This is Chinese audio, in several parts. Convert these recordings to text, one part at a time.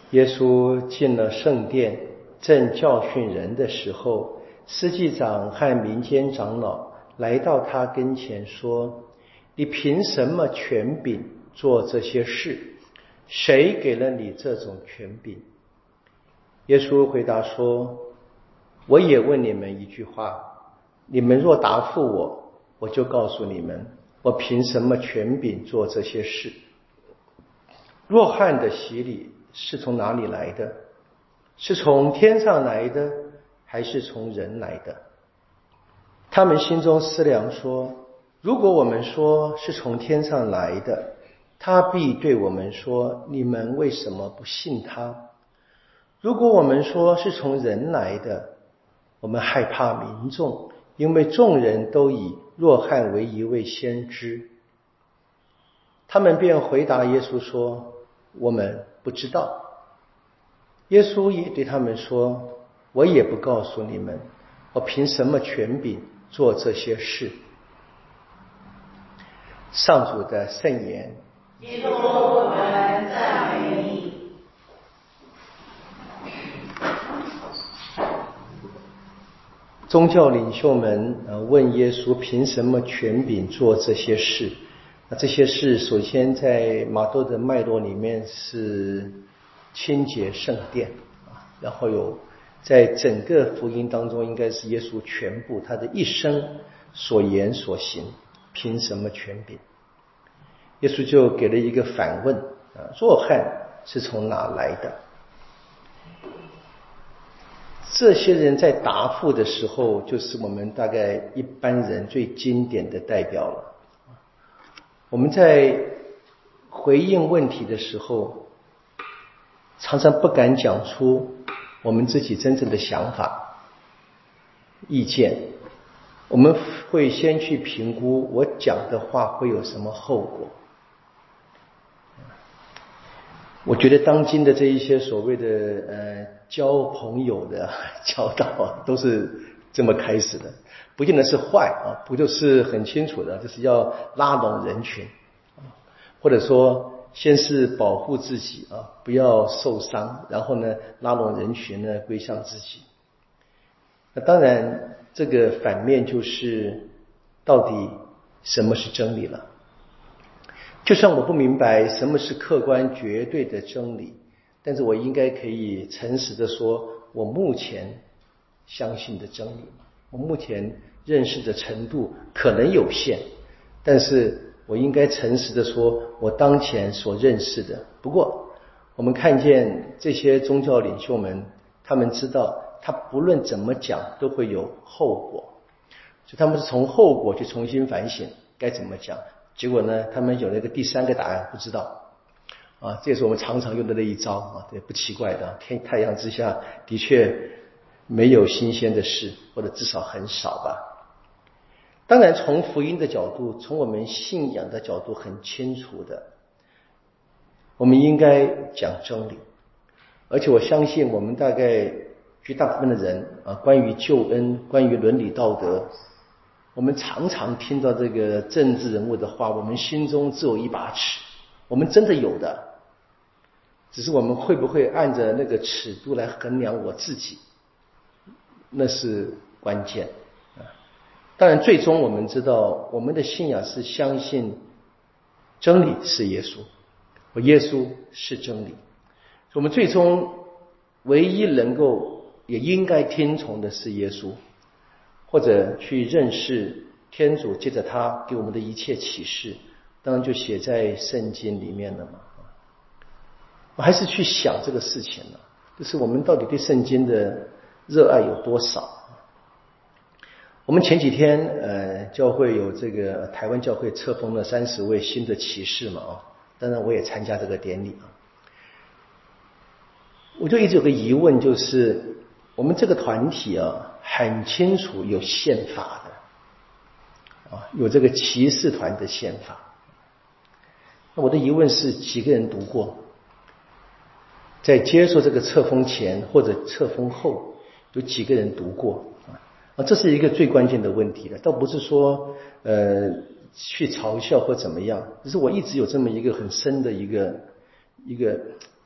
耶稣进了圣殿，正教训人的时候，司祭长和民间长老来到他跟前说：“你凭什么权柄做这些事？谁给了你这种权柄？”耶稣回答说：“我也问你们一句话，你们若答复我，我就告诉你们，我凭什么权柄做这些事。若翰的洗礼是从哪里来的？是从天上来的，还是从人来的？”他们心中思量说：“如果我们说是从天上来的，他必对我们说，你们为什么不信他？如果我们说是从人来的，我们害怕民众，因为众人都以若翰为一位先知。”他们便回答耶稣说：“我们不知道。”耶稣也对他们说：“我也不告诉你们，我凭什么权柄做这些事。”上主的圣言。 基督，我们赞美你。 宗教领袖们问耶稣凭什么权柄做这些事。这些事首先在马窦的脉络里面是清洁圣殿，然后有在整个福音当中应该是耶稣全部他的一生所言所行，凭什么权柄？耶稣就给了一个反问：若翰是从哪来的？这些人在答复的时候，就是我们大概一般人最经典的代表了。我们在回应问题的时候，常常不敢讲出我们自己真正的想法、意见，我们会先去评估我讲的话会有什么后果。我觉得当今的这一些所谓的交朋友的教导都是这么开始的，不见得是坏不就是很清楚的，就是要拉拢人群，或者说先是保护自己不要受伤，然后呢拉拢人群呢归向自己。那当然这个反面就是到底什么是真理了。就算我不明白什么是客观绝对的真理，但是我应该可以诚实的说，我目前相信的真理，我目前认识的程度可能有限，但是我应该诚实的说，我当前所认识的。不过我们看见这些宗教领袖们，他们知道他不论怎么讲都会有后果，所以他们是从后果去重新反省该怎么讲。结果呢，他们有了一个第三个答案，不知道这也是我们常常用的那一招这不奇怪的。太阳之下的确没有新鲜的事，或者至少很少吧。当然从福音的角度，从我们信仰的角度很清楚的，我们应该讲真理。而且我相信我们大概绝大部分的人关于救恩，关于伦理道德，我们常常听到这个政治人物的话，我们心中自有一把尺，我们真的有的，只是我们会不会按着那个尺度来衡量我自己，那是关键当然最终我们知道，我们的信仰是相信真理是耶稣，耶稣是真理，我们最终唯一能够也应该听从的是耶稣，或者去认识天主借着他给我们的一切启示，当然就写在圣经里面了嘛。我还是去想这个事情了，就是我们到底对圣经的热爱有多少。我们前几天教会有这个台湾教会册封了30位新的启示嘛当然我也参加这个典礼我就一直有个疑问，就是我们这个团体很清楚有宪法的有这个骑士团的宪法。那我的疑问是，几个人读过？在接受这个册封前或者册封后，有几个人读过这是一个最关键的问题了，倒不是说去嘲笑或怎么样，只是我一直有这么一个很深的一个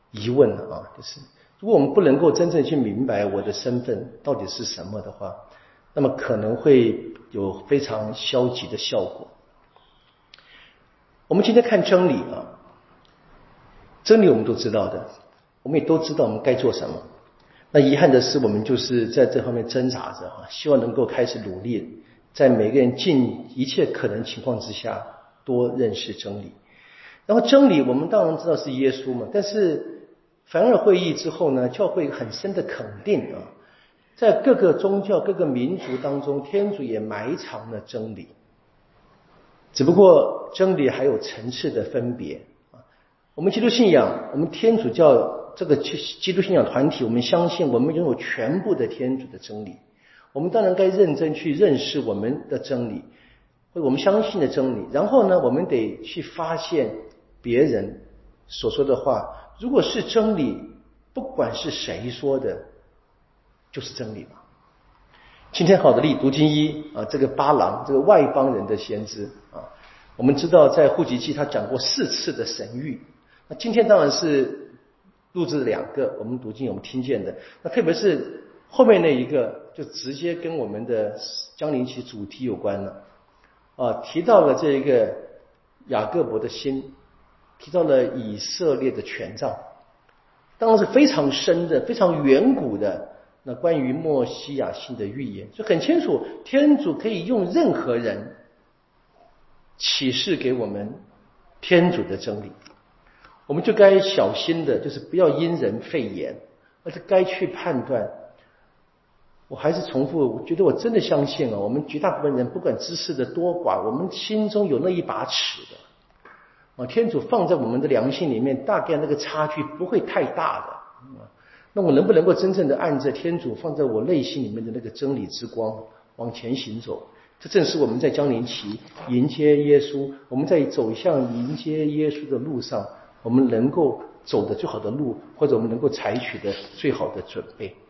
疑问了啊，就是如果我们不能够真正去明白我的身份到底是什么的话，那么可能会有非常消极的效果。我们今天看真理啊，真理我们都知道的，我们也都知道我们该做什么。那遗憾的是，我们就是在这方面挣扎着啊，希望能够开始努力，在每个人尽一切可能情况之下，多认识真理。然后真理我们当然知道是耶稣嘛，但是凡尔会议之后呢，教会很深的肯定啊，在各个宗教、各个民族当中，天主也埋藏了真理，只不过真理还有层次的分别啊。我们基督信仰，我们天主教这个基督信仰团体，我们相信我们拥有全部的天主的真理，我们当然该认真去认识我们的真理，或者我们相信的真理。然后呢，我们得去发现别人所说的话，如果是真理，不管是谁说的，就是真理嘛。今天好的例读经一啊，这个巴郎，这个外邦人的先知啊，我们知道在户籍记他讲过4次的神谕。那今天当然是录制2个，我们读经我们听见的。那特别是后面那一个，就直接跟我们的将临期主题有关了啊，提到了这一个雅各伯的心，提到了以色列的权杖，当然是非常深的、非常远古的那关于默西亚性的预言，就很清楚，天主可以用任何人启示给我们天主的真理。我们就该小心的，就是不要因人废言，而是该去判断。我还是重复，我觉得我真的相信我们绝大部分人不管知识的多寡，我们心中有那一把尺的天主放在我们的良心里面，大概那个差距不会太大的那我能不能够真正的按着天主放在我内心里面的那个真理之光往前行走？这正是我们在将临期迎接耶稣，我们在走向迎接耶稣的路上，我们能够走的最好的路，或者我们能够采取的最好的准备。